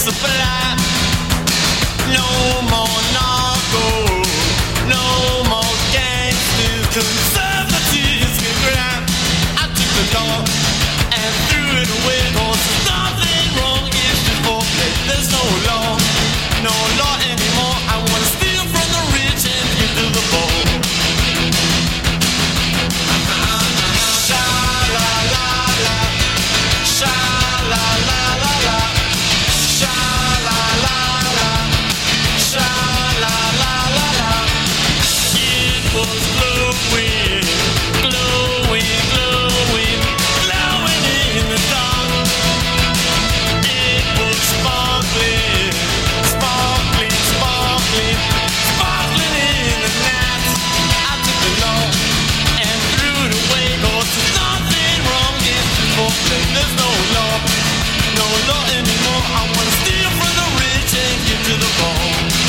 supply. No more narco, no more gangsters, conservatives can grab. I took the law and threw it away, 'cause there's nothing wrong if you forfeit. There's no law anymore. I wanna steal from the rich and give to the poor. Sha-la-la-la, sha-la-la-la-la, sha-la-la-la, sha-la-la-la-la. It was glowing, glowing, glowing, glowing in the dark. It was sparkling, sparkling, sparkling, sparkling in the night. I took the law and threw it away, 'cause there's nothing wrong if you forfeit. There's no law anymore. I wanna steal from the rich and give to the poor.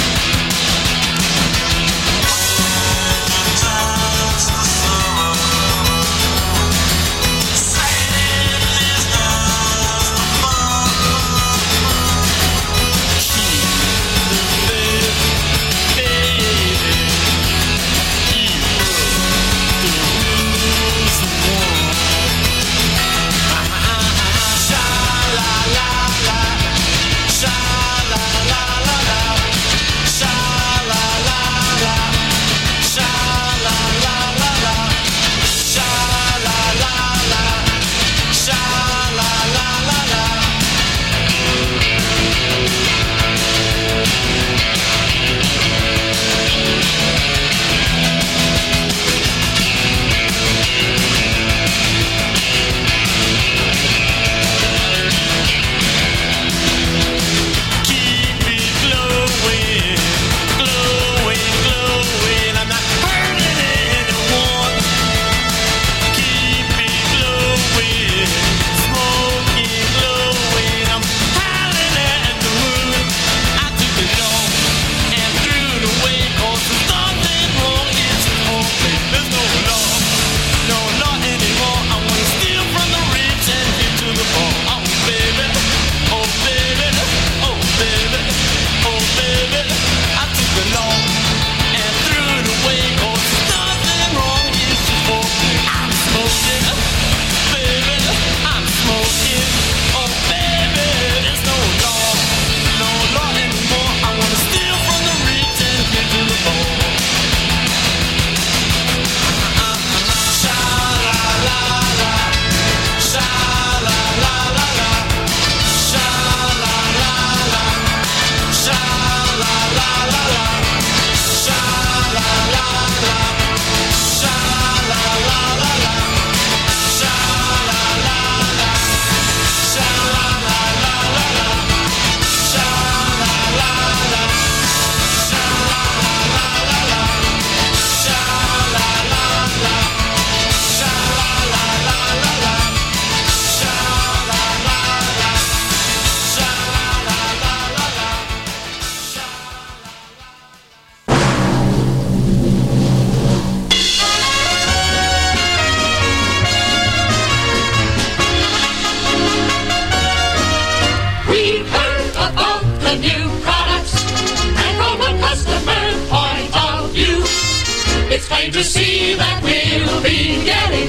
plain to see that we'll be getting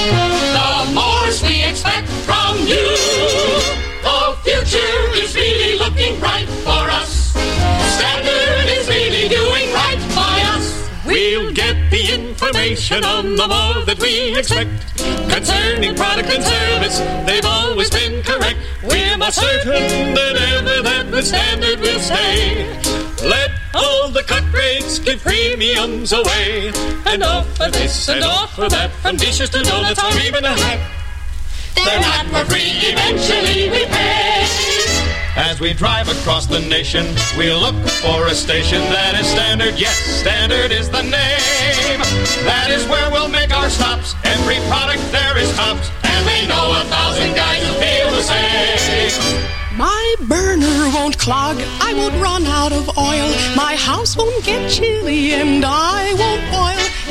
the mores we expect from you. The future is really looking bright for us. Standard is really doing right by us. We'll get the information on the more that we expect. Concerning product and service, they've always been correct. We're more certain than ever that the Standard will stay. Let all the cut rates give premiums away. And offer this and offer that, from dishes to donuts or even a hat. They're not for free, eventually we pay. As we drive across the nation, we'll look for a station that is Standard. Yes, Standard is the name. That is where we'll make our stops. Every product there is tops. And we know 1,000 guys who feel the same. My burner won't clog, I won't run out of oil. My house won't get chilly and I won't boil.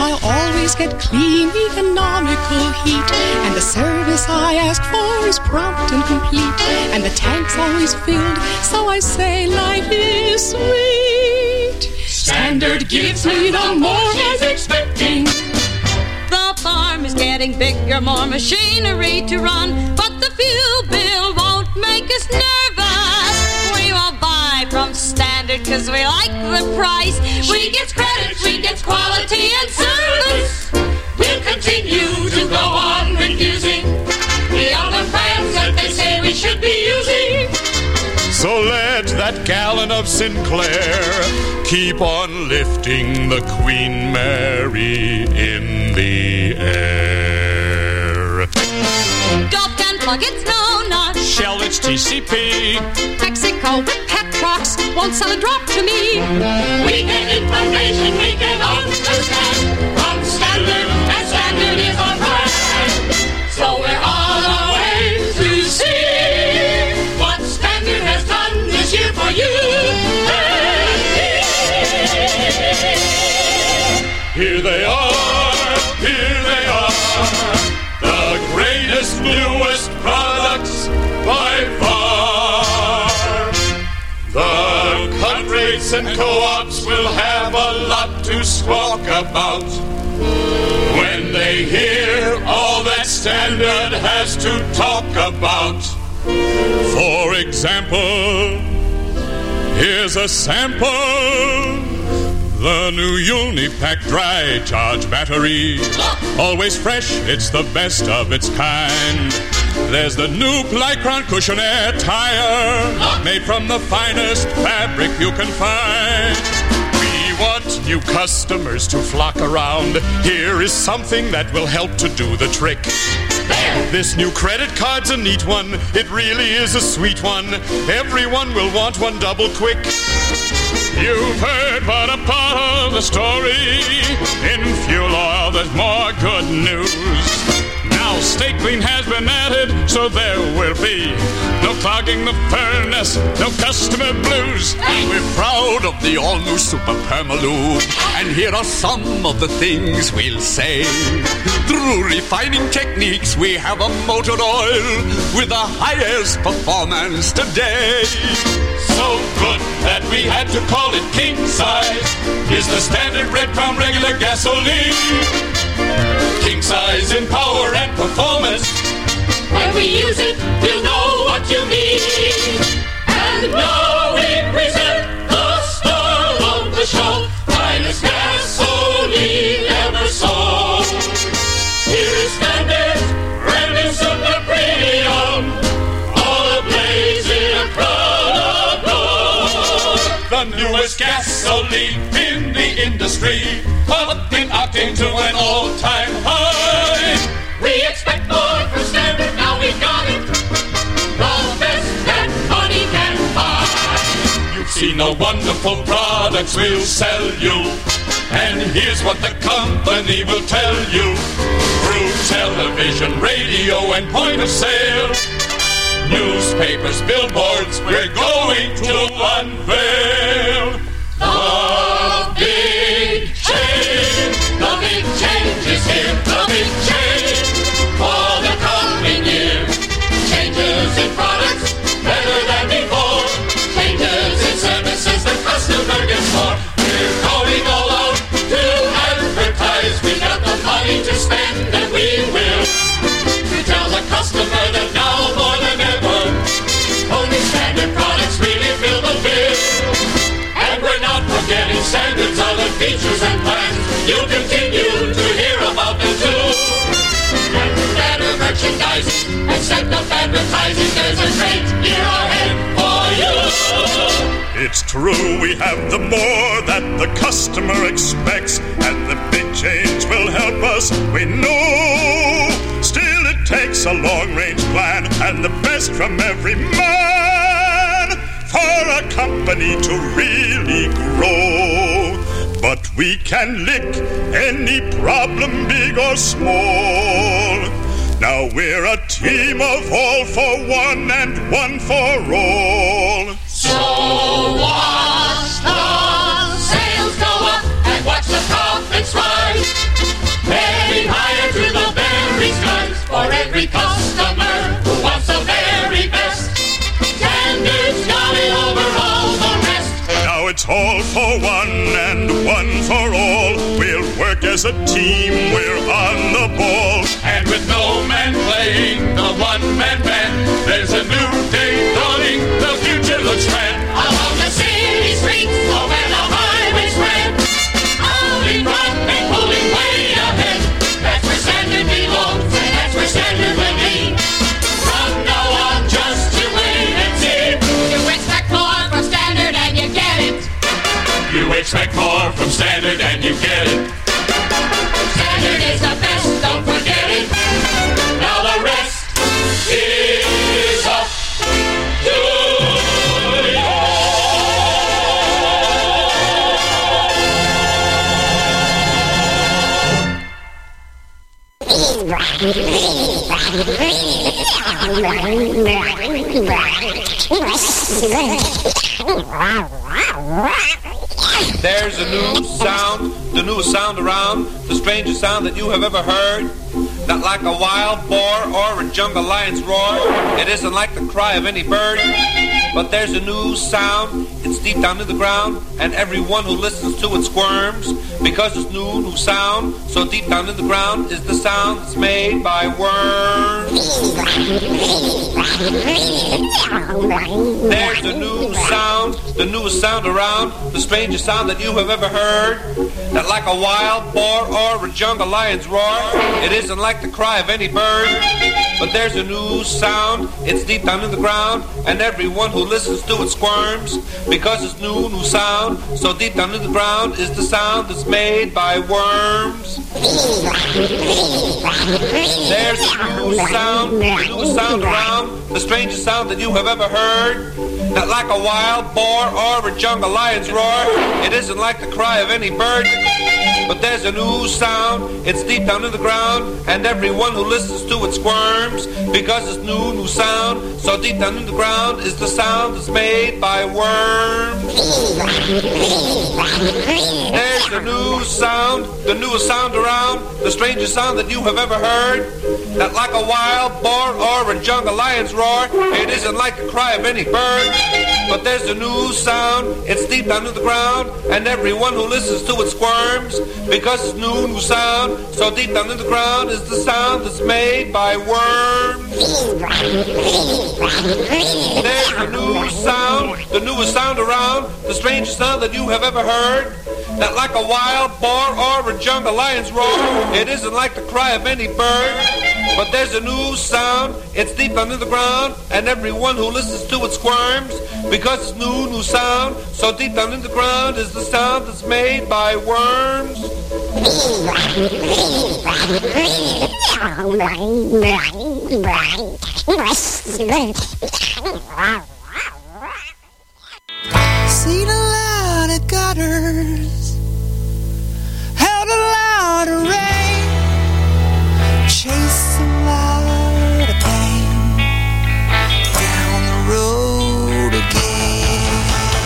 I'll always get clean, economical heat. And the service I ask for is prompt and complete. And the tank's always filled, so I say life is sweet. Standard gives me the more he's expecting. The farm is getting bigger, more machinery to run, but the fuel bill won't make us nervous. We will buy from Standard because we like the price. We get credit, we get quality and service. We'll continue to go on refusing the other brands that they say we should be using. So let that gallon of Sinclair keep on lifting the Queen Mary in the air. Gulf can plug its no nut. Shell, it's TCP. Mexico with pet trucks won't sell a drop to me. We get information we can understand from Standard, and Standard is our brand. So we're on our way to see what Standard has done this year for you and me. Here they are, the greatest, newest products by far. The countries and co-ops will have a lot to squawk about when they hear all that Standard has to talk about. For example, here's a sample. The new Unipack dry charge battery. Always fresh, it's the best of its kind. There's the new Lycron cushion air tire, made from the finest fabric you can find. We want new customers to flock around. Here is something that will help to do the trick. This new credit card's a neat one. It really is a sweet one. Everyone will want one double quick. You've heard but a part of the story. In fuel oil, there's more good news. Now Stay Clean has been added, so there will be no clogging the furnace, no customer blues. We're proud of the all-new Super Permalube, and here are some of the things we'll say. Through refining techniques, we have a motor oil with the highest performance today. So good that we had to call it king size. Is the Standard Red Crown regular gasoline. King size in power and performance. When we use it, we'll know what you mean. And now we present the star of the show, finest gasoline ever sold. Here's Standard, brand new super premium, all ablaze in a crown of gold. The newest gasoline in the industry, up in octane to an all-time high. We expect more from Standard, now we've got it. The best that money can buy. You've seen the wonderful products we'll sell you, and here's what the company will tell you. Through television, radio, and point of sale, newspapers, billboards, we're going to unveil The big change, the big change is here, the big change for the coming year. Changes in products, better than before. Changes in services, the customer gets more. We're going all out to advertise. We got the money to spend and we will. To tell the customer that now more than ever, only Standard products really fill the bill. And we're not forgetting Standard's other features and plans. You'll continue to hear about them too. And for better merchandising and set up advertising, there's a great year ahead for you. It's true, we have the more that the customer expects, and the big change will help us, we know. Still, it takes a long-range plan and the best from every man for a company to really grow. But we can lick any problem, big or small. Now we're a team of all for one and one for all. So watch the sales go up and watch the profits rise. every customer who wants the very best. Standard's got it over all the rest. Now it's all for one and one for all. We'll work as a team, we're on the ball. And with no man playing the one-man band, there's a new day dawning, the future looks grand. Along the city streets, or where the highways ran, out in front and pulling way ahead. That's where Standard belongs, and that's where Standard will be. From now on, just you wait and see. You expect more from Standard and you get it. You expect more from Standard and you get it. Standard is the best, don't forget it. Now the rest is up to you. There's a new sound, the newest sound around, the strangest sound that you have ever heard. Not like a wild boar or a jungle lion's roar. It isn't like the cry of any bird. But there's a new sound, it's deep down in the ground, and everyone who listens to it squirms. Because it's new sound, so deep down in the ground is the sound that's made by worms. There's a new sound, the newest sound around, the strangest sound that you have ever heard. Not like a wild boar or a jungle lion's roar. It isn't like the cry of any bird. But there's a new sound, it's deep down in the ground, and everyone who listens to it squirms. Because it's new sound, so deep down in the ground is the sound that's made by worms. There's a new sound, the newest sound around, the strangest sound that you have ever heard. Not like a wild boar or a jungle lion's roar. It isn't like the cry of any bird. But there's a new sound, it's deep down in the ground, and everyone who listens to it squirms. Because it's new sound, so deep down in the ground is the sound that's made by worms. There's a new sound, the newest sound around, the strangest sound that you have ever heard. Not like a wild boar or a jungle lion's roar. It isn't like the cry of any bird. But there's a new sound, it's deep down in the ground, and everyone who listens to it squirms. Because it's new sound, so deep down in the ground is the sound that's made by worms. There's a new sound, the newest sound around, the strangest sound that you have ever heard. Not like a wild boar or a jungle lion's roar. It isn't like the cry of any bird. But there's a new sound, it's deep down in the ground, and everyone who listens to it squirms. Because it's new sound, so deep down in the ground is the sound that's made by worms. Seen a lot of gutters, held a lot of rain, chased a lot of pain down the road again.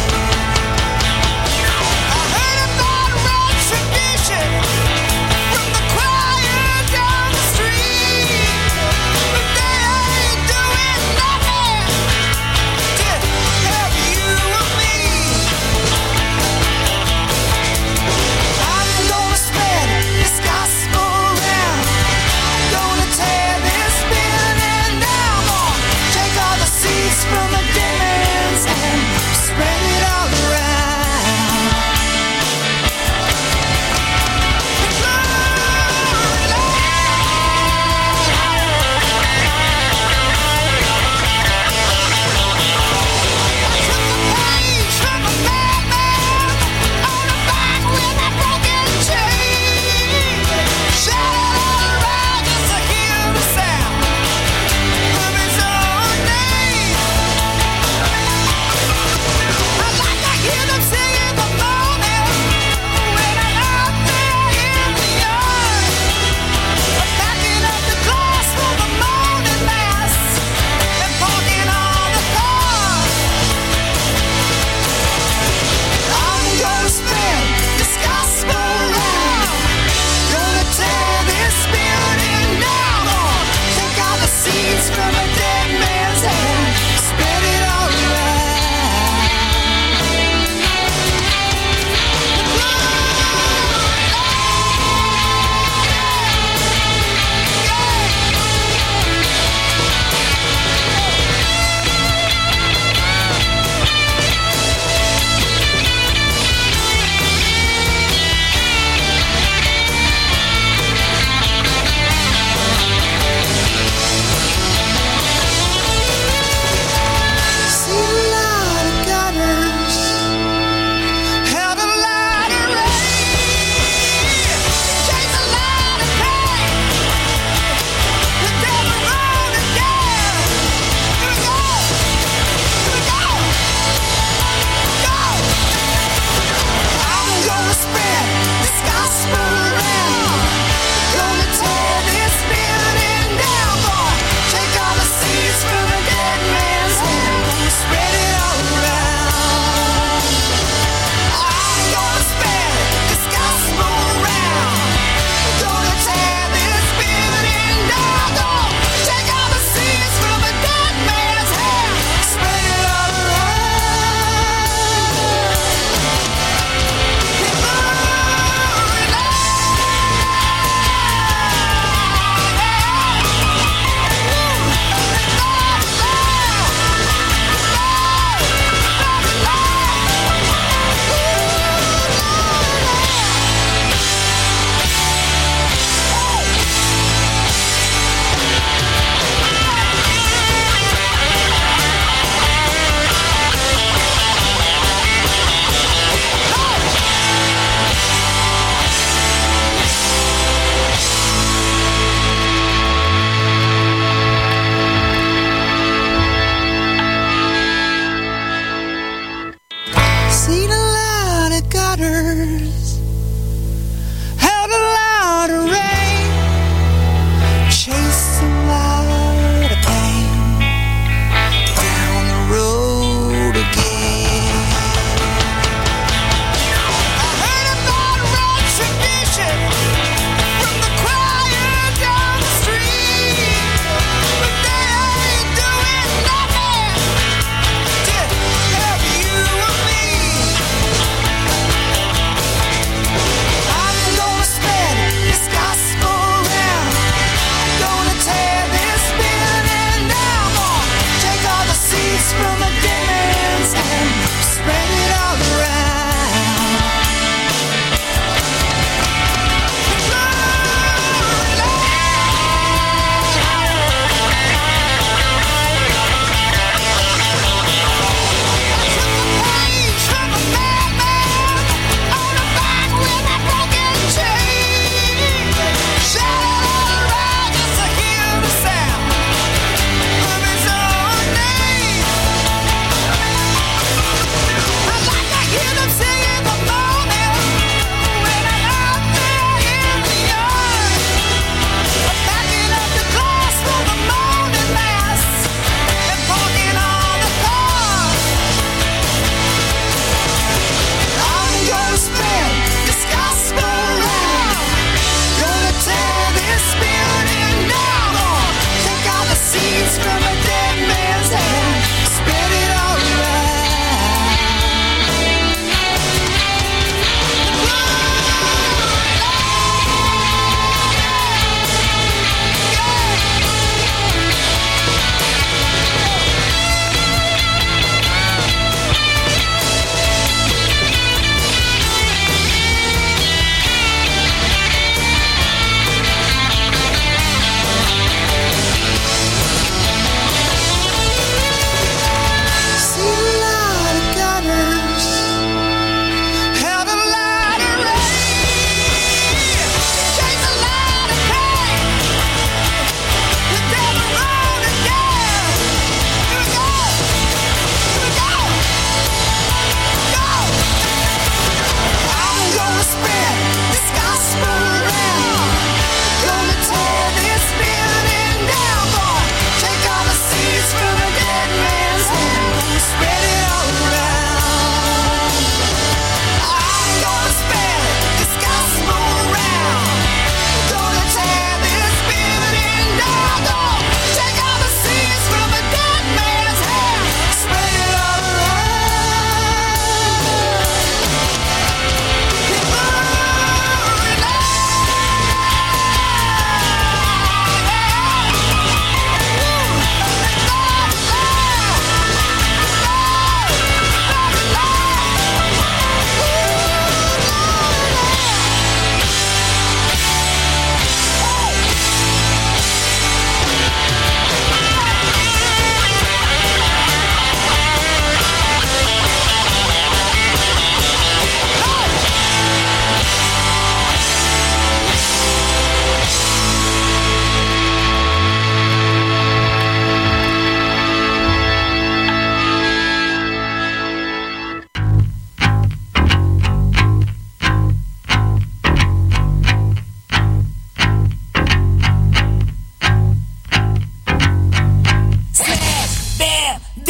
I heard about retribution from the choir down the street, but they ain't doing nothing to help you or me.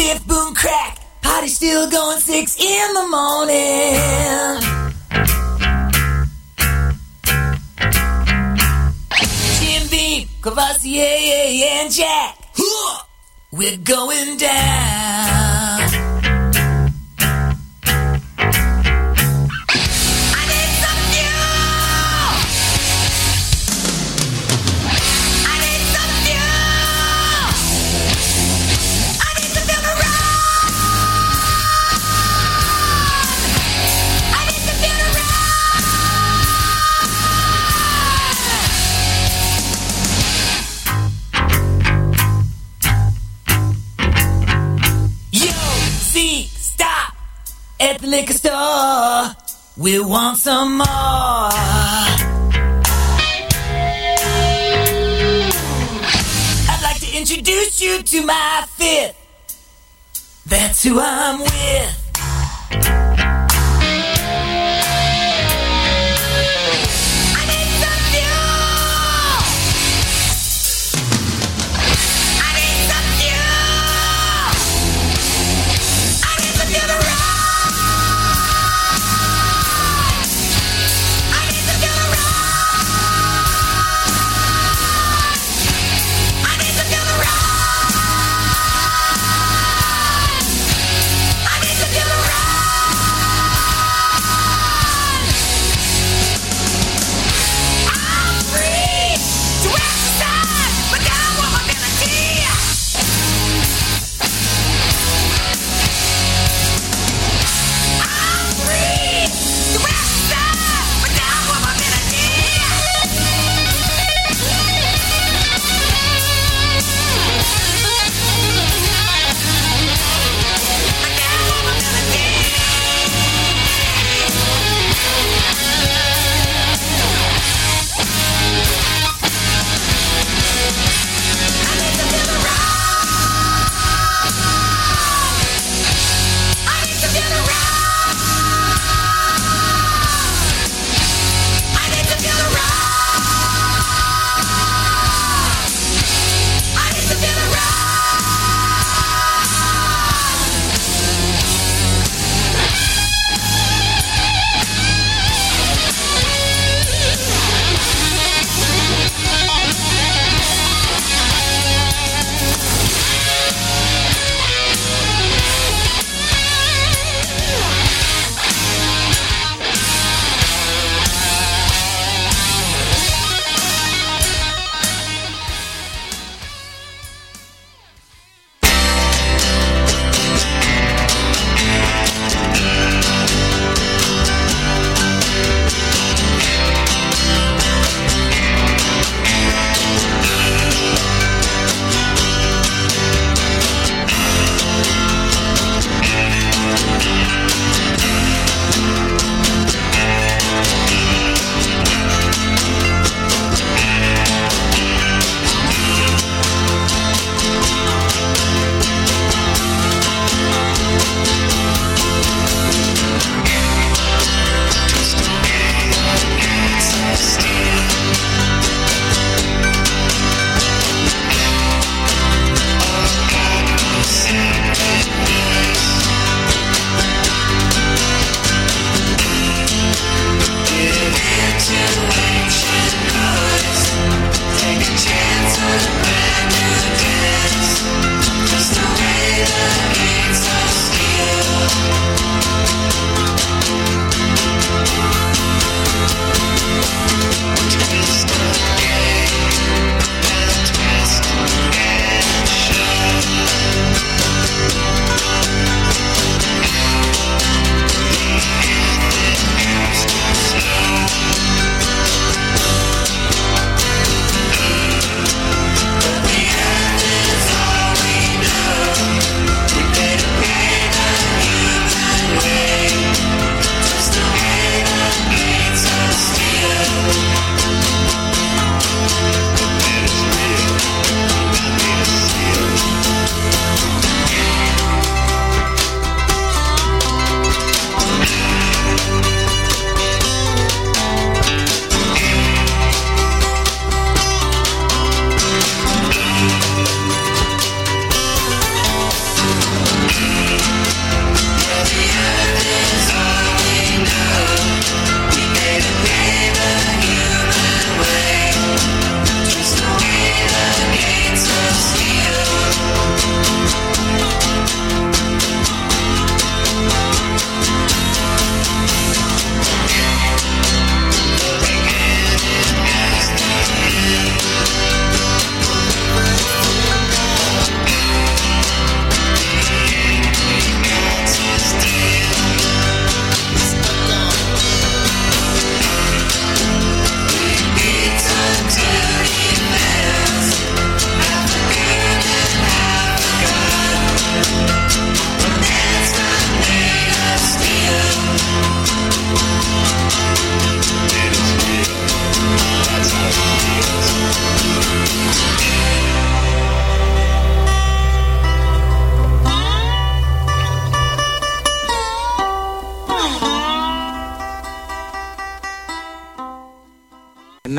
biff, boom, crack. Party still going 6 in the morning. Jim Beam, Cavassier, and Jack. We're going down. I need some fuel. I need some fuel. I need to feel the run. I need to feel the run. Yo, see, stop at the liquor store. We want some more. I'd like to introduce you to my fifth. That's who I'm with. I need some fuel. I need some fuel. I need to feel the run. I need to feel the run. I need to feel the run. I need to feel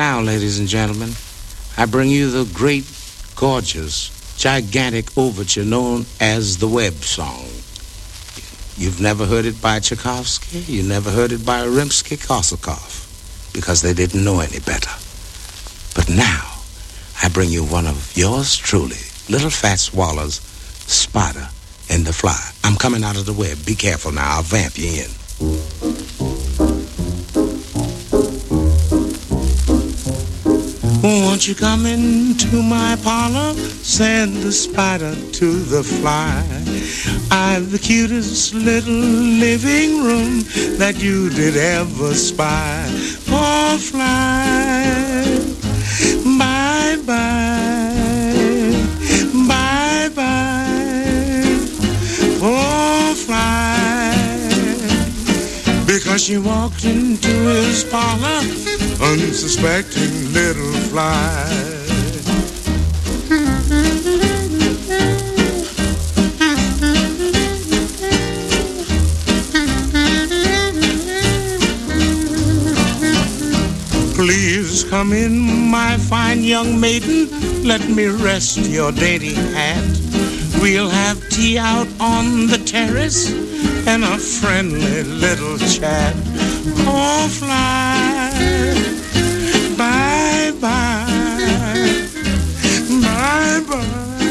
now, ladies and gentlemen, I bring you the great, gorgeous, gigantic overture known as the Webb Song. You've never heard it by Tchaikovsky, you never heard it by Rimsky-Korsakov, because they didn't know any better. But now, I bring you one of yours truly, Little Fats Waller's Spider in the Fly. I'm coming out of the web. Be careful now. I'll vamp you in. Won't you come into my parlor? Send the spider to the fly. I've the cutest little living room that you did ever spy. Oh, fly, bye-bye, bye-bye. Oh, fly, because she walked into his parlor, unsuspecting little fly. Please come in, my fine young maiden. Let me rest your dainty hat. We'll have tea out on the terrace and a friendly little chat. Oh, fly, bye-bye, bye-bye.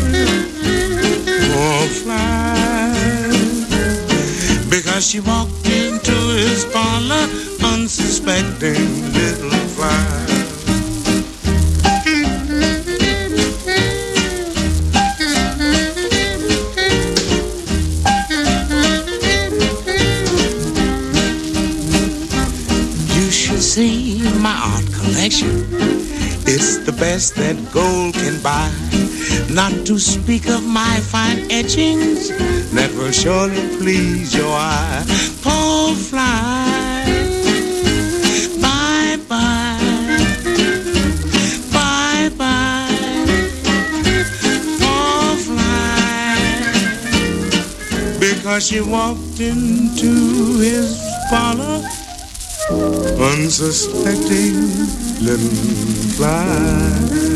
Oh, fly, because she walked into his parlor, unsuspecting little fly. See my art collection, it's the best that gold can buy. Not to speak of my fine etchings that will surely please your eye. Oh, fly, bye-bye, bye-bye. Oh, fly, because she walked into his parlor, unsuspecting little fly.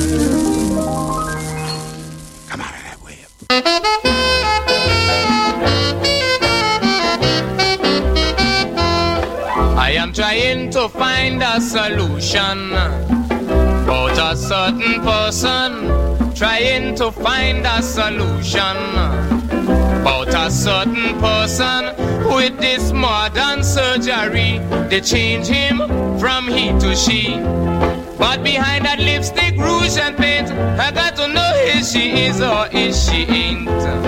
Come out of that web. I am trying to find a solution about a certain person. Trying to find a solution about a certain person. With this modern surgery, they change him from he to she. But behind that lipstick, rouge and paint, I got to know if she is or if she ain't.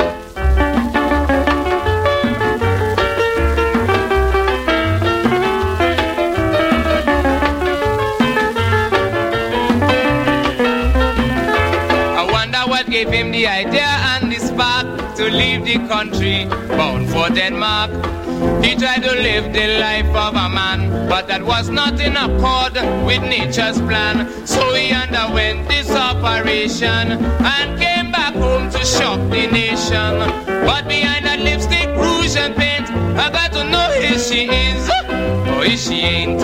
I wonder what gave him the idea and the spark to leave the country, bound for Denmark. He tried to live the life of a man, but that was not in accord with nature's plan. So he underwent this operation and came back home to shock the nation. But behind that lipstick, rouge and paint, I got to know if she is or if she ain't.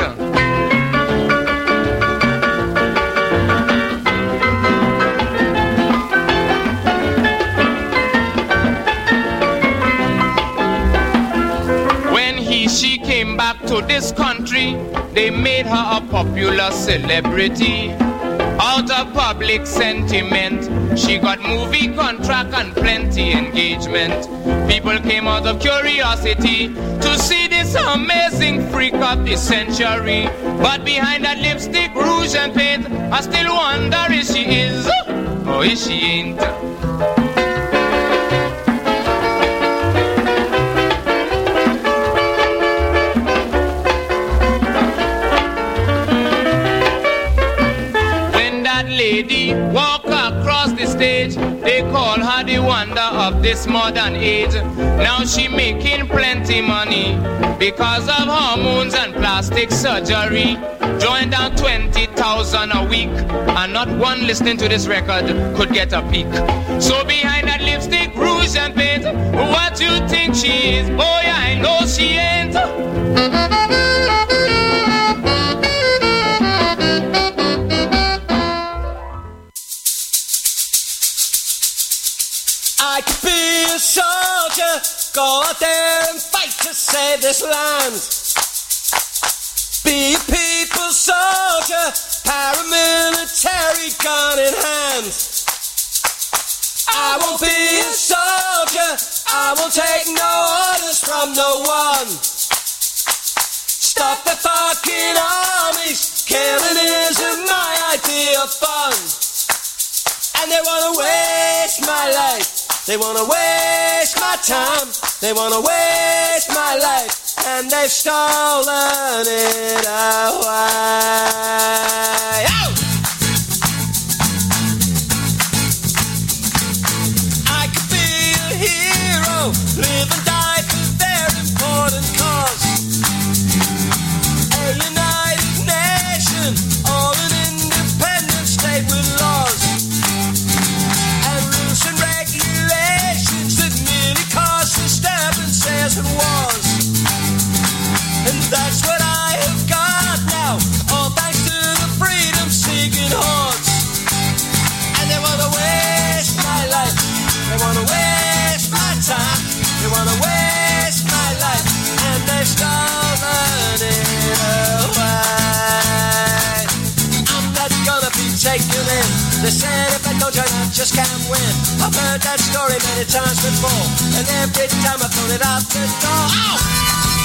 She came back to this country, they made her a popular celebrity. Out of public sentiment, she got movie contract and plenty engagement. People came out of curiosity to see this amazing freak of the century. But behind that lipstick, rouge and paint, I still wonder if she is or if she ain't. Lady walk across the stage, they call her the wonder of this modern age. Now she making plenty money because of hormones and plastic surgery. Drawing down 20,000 a week, and not one listening to this record could get a peek. So behind that lipstick, rouge and paint, what you think she is? Boy, I know she ain't. could be a soldier, go out there and fight to save this land. Be a people's soldier, paramilitary gun in hand. I won't be a soldier, I won't take no orders from no one. Stop the fucking armies, killing isn't my idea of fun. And they wanna waste my life, they wanna waste my time, they wanna waste my life, and they've stolen it away. Oh! I could be a hero, live and die for their important cause. A united nation, or an independent state with laws and rules and regulations that merely cause disturbances and wars. And that's what I have got now, all thanks to the freedom-seeking hordes. And they wanna waste my life, they wanna waste my time, they wanna waste my life, and they've stolen it away. I'm not gonna be taken in. They said if I don't join I just can't win. I've heard that story many times before, and every time I throw it out the door. Ow!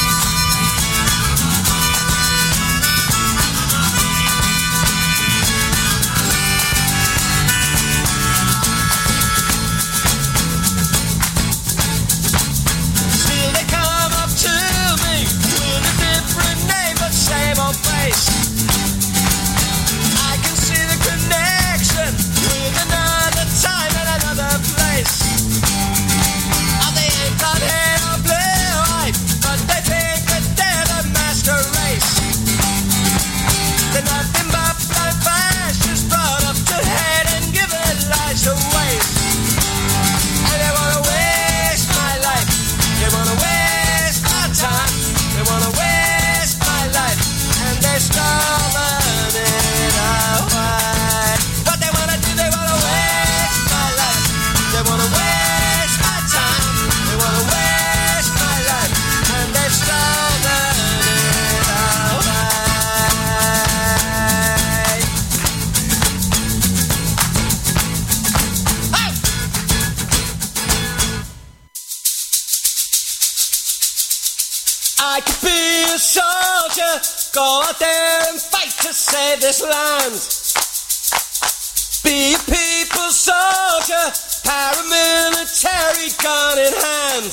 Same old face. I can see the connection with another time and another place. Oh, they ain't got hair or blue eye, but they think that they're the master race. They're nothing but blood fascists brought up to head and given lives to waste. And they wanna waste my life, they wanna waste my time, they wanna waste my life, and they've stolen it away. What they wanna do, they wanna waste my life, they wanna waste my time, they wanna waste my life, and they've stolen it away. Oh! I could be a soldier, go out there and fight to save this land. Be a people's soldier, paramilitary gun in hand.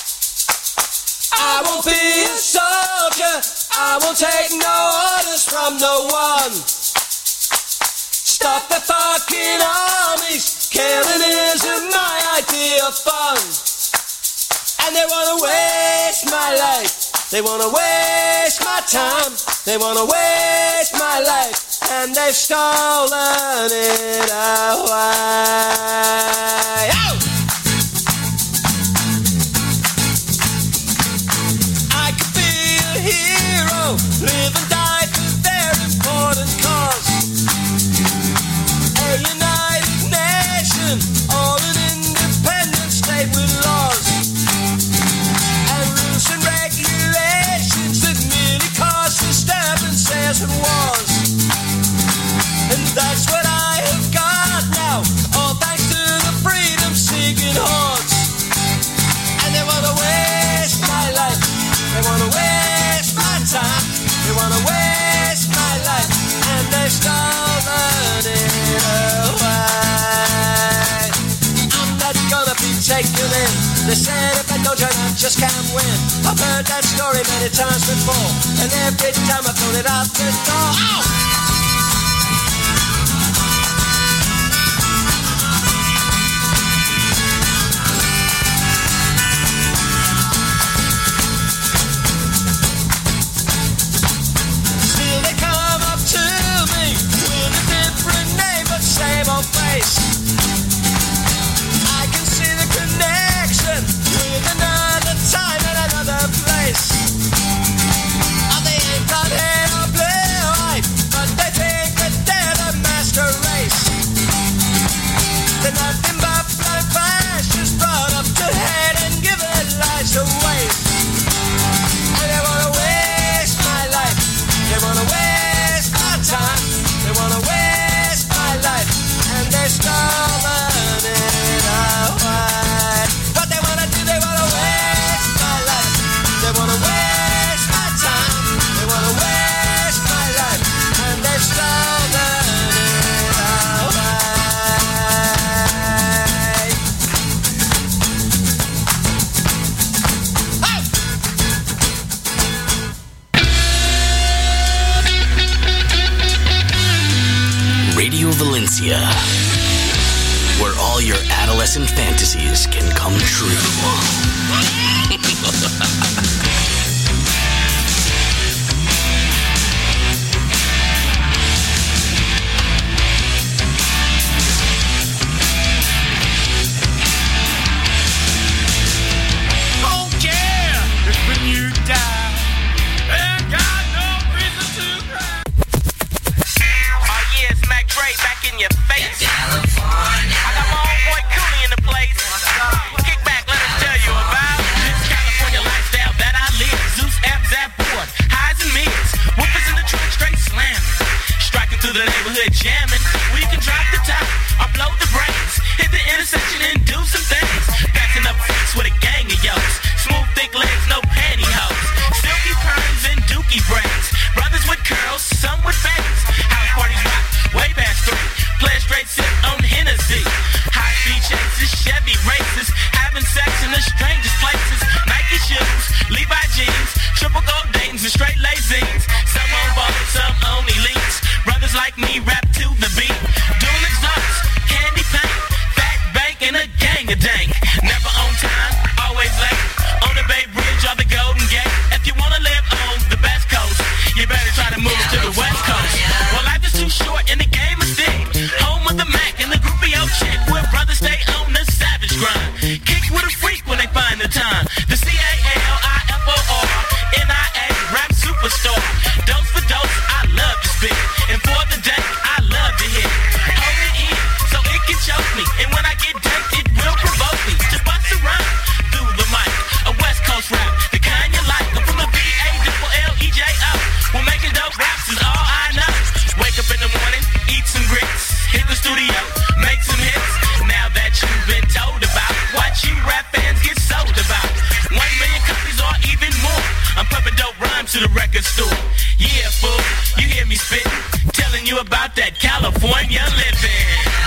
I won't be a soldier, I won't take no orders from no one. Stop the fucking armies, killing isn't my idea of fun. And they wanna waste my life, they wanna waste my time, they wanna waste my life, and they've stolen it away. Oh! I could be a hero, live and die for their important cause. A united nation, or an independent state with laws and rules and regulations that merely cause disturbances and wars. And that's what I have got now, all thanks to the freedom-seeking hordes. And they wanna waste my life, they wanna waste my time, they wanna waste my life, and they've stolen it away. I'm not gonna be taken in. They said if I don't join I just can't win. I've heard that story many times before, and every time I throw it out the door. Ow! Still they come up to me with a different name but same old face. I can see the connection with another time and another place. Oh, they ain't got hair or blue eye, but Fantasia, where all your adolescent fantasies can come true. Oh yeah, if when you die, ain't got no reason to cry. Oh yeah, it's Mac Dre back in your face. California. I got my old boy Cooley in the place. Kick back, let us tell you about this California lifestyle that I live. Zeus, F, Zap, board, highs and mids. Whoopers in the truck, straight slamming. Striking through the neighborhood jamming. We can drop the top or blow the brakes. Hit the intersection and do some things. Backing up freaks with a gang of yokes. Smooth, thick legs, no pantyhose. Silky perms and dookie braids. Brothers with curls, some with bangs. House parties rock, way past 3. Play a straight sip on Hennessy. High speed chases, Chevy races. Having sex in the strangest places. Nike shoes, Levi jeans. Triple gold Dayton's and straight lazines. Some on balls, some on elites. Brothers like me rap to the beat. Dual exhaust, candy paint. Fat bank and a gang of dank. Never on time, always late. On the Bay Bridge or the Golden Gate. If you wanna live on the best coast, you better try to move to the West Coast. Well, life is too short and the game is thick. Home of the Mac and the groupie old chick. Where brothers stay on the savage grind. Kick with a freak when they find the time. The CALIFOR, NIA, rap superstar. Dose for dose, I love to spit. And for the day, I love to hit. Hold it in so it can choke me. And when I get danked, it will provoke me to bust around through the mic. A West Coast rap, the kind you like. I'm from the BALLEJO. Well, making dope raps is all I know. Wake up in the morning, eat some grits. Hit the studio, make some hits. Now that you've been told about what you rap fans get sold about. 1 million copies or even more. I'm pumping dope rhymes to the record store. Yeah, fool, you hear me spitting. Telling you about that California living.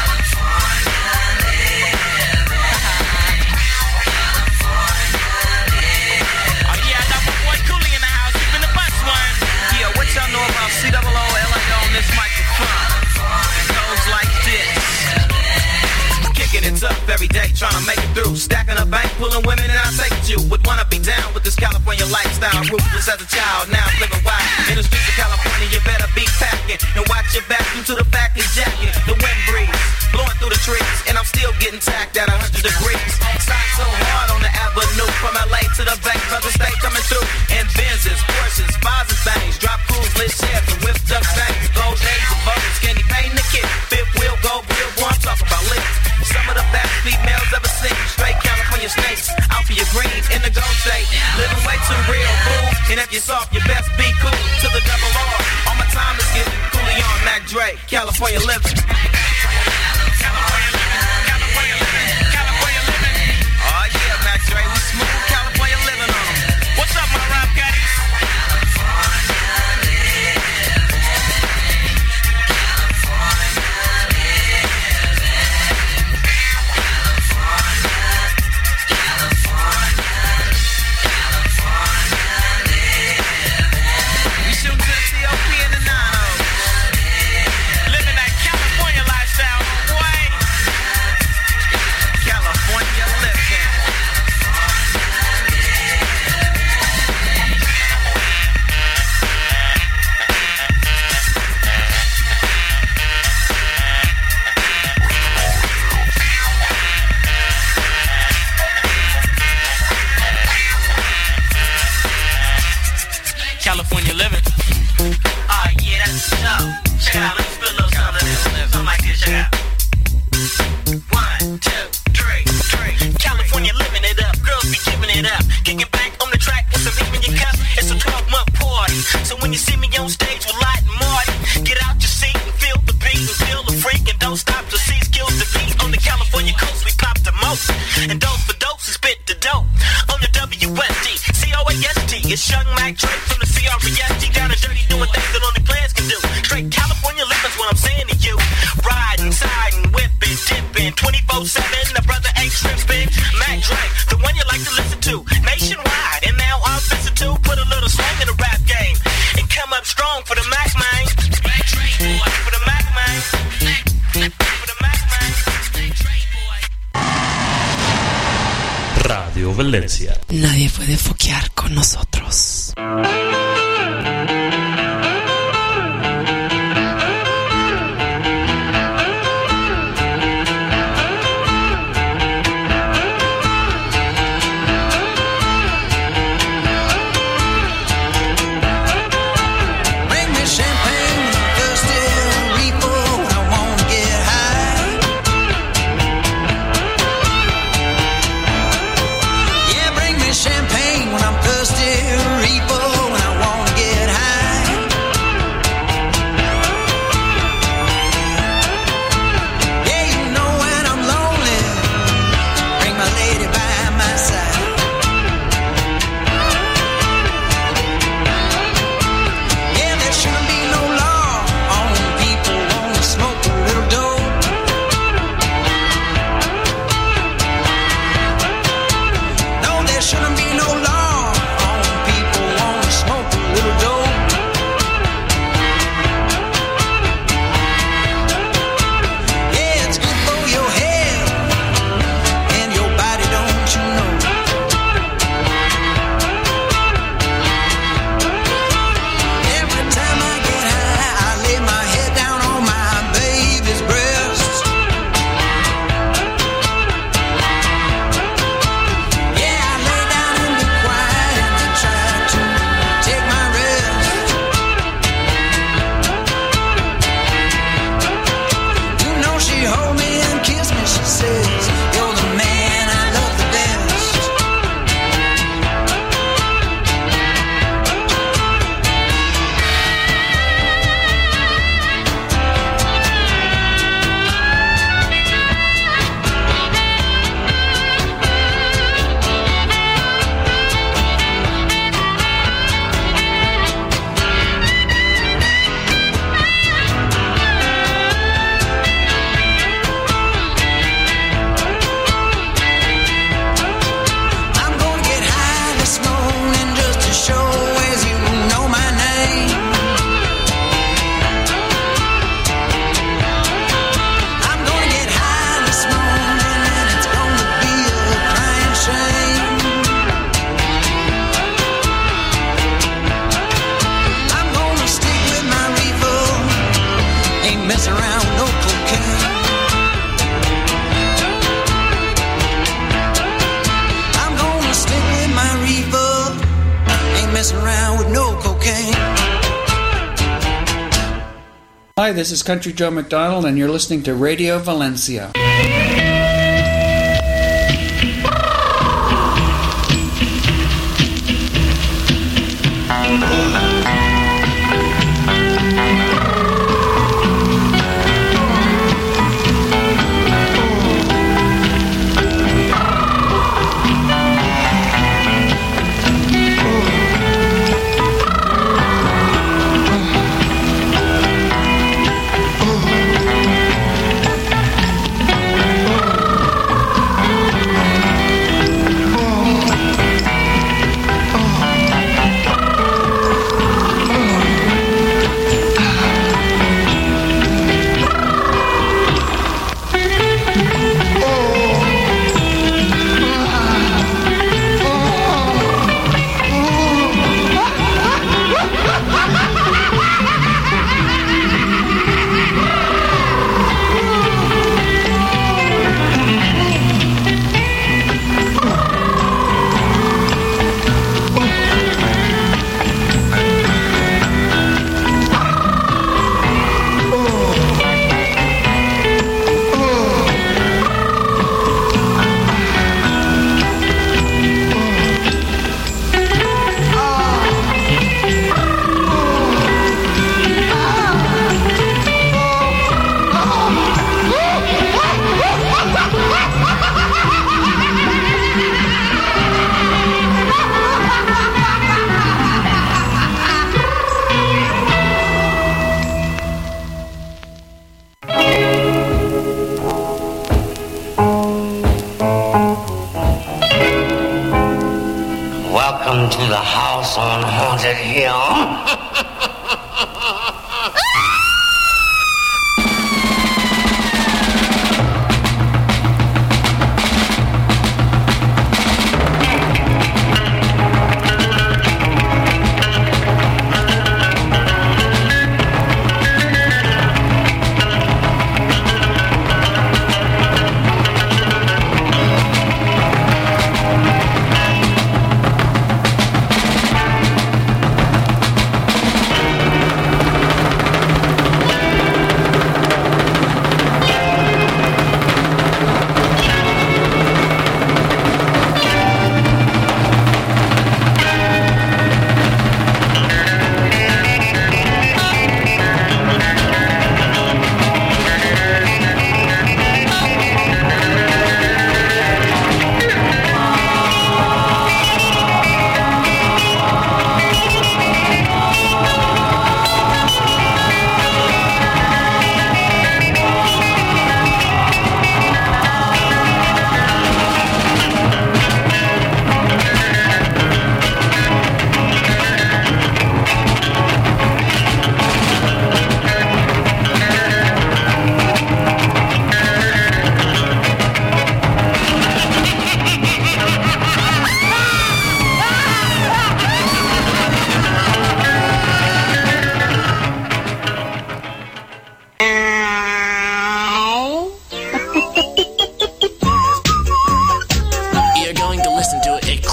Oh yeah, I got my boy Cooley in the house, keeping the bus one. Yeah, what y'all know about COOLA on this microphone? It goes like this. Kicking it up every day, trying to make it through. Stacking a bank, pulling women, and I take you. Would wanna be down with this California lifestyle. Ruthless as a child, now living wild. In the streets of California, you better be packing. And watch your back due to the fact is jacket. The wind breeze, blowing through the trees. And I'm still getting tacked at 100 degrees. Shine so hard on the avenue. From LA to the Bay, brother stay coming through. And Benzes, Porsches, Spies and things. Drop cruise, lit sheds, and whip duck things. Gold days of buttons, candy paint the kid. Fifth wheel, gold wheel, boy, I'm talking about licks. Some of the best females ever seen. Straight California snakes, out for your greens in the gold state. Living way too real, fool. And if you're soft, you best be cool. To the double R, all my time is getting Cooley on Mac Dre. California living. California living. Oh yeah, Mac Dre, we smooth California living on 'em. What's up, my rap gaddies? We shooting to the COP in the 9-0. Living that California lifestyle, boy. California living. California living. Oh yeah, that's the show. Check it out, let me spit a little something. Something like this, check it out. 1, 2, 3. California living it up, girls be giving it up. Kicking back on the track, it's a beat in your cup. It's a 12-month party. So when you see me on stage with Light and Marty, get out your seat and feel the beat and feel the freak and don't stop till C skills the beat. On the California coast, we pop the most. And dose for dose, we spit the dope. On the WSD, COAST, it's Young Mac Dre from the CREST. Down and dirty, doing things that only players can do. Straight California living's what I'm saying to you. Riding, siding, whipping, dipping, 24/7. The brother ain't shrimping. Mac Dre, the one you like to listen to. Nationwide, and now I'm visiting to put a little slang in the rap game and come up strong for the Mac man. Mac Dre, boy, for the Mac man. Radio Valencia. Nadie puede foquear con nosotros. Champagne when I'm thirsty, repo when I wanna get high. Yeah, you know when I'm lonely, bring my lady by my side. Yeah, there shouldn't be no law on people wanting to smoke a little dope. No, there shouldn't be no law on people wanting to smoke a little dope. Yeah, it's good for your head and your body, don't you know? Every time I get high, I lay my head down on my baby's breast. Yeah, I lay down and be quiet and I try to take my rest. You know she hold me and kiss me, she says, you're the man I love the best. I'm gonna get high this morning just to show as you know my name. I'm gonna get high this morning and it's gonna be a crying shame. I'm gonna stick with my reefer, ain't mess around with no cocaine. I'm gonna stick with my reefer, ain't messing around with no cocaine. Hi, this is Country Joe McDonald, and you're listening to Radio Valencia. Welcome to the house on Haunted Hill.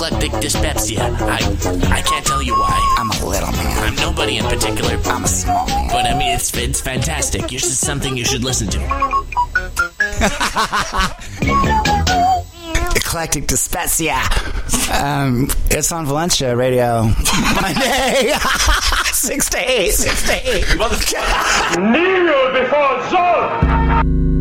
eclectic dyspepsia. I can't tell you why. I'm a little man. I'm nobody in particular. I'm a small man. But I mean, it's fantastic. This is something you should listen to. Eclectic dyspepsia. It's on Valencia Radio. Monday. 6 to 8. 6 to 8. Kneel before Zod!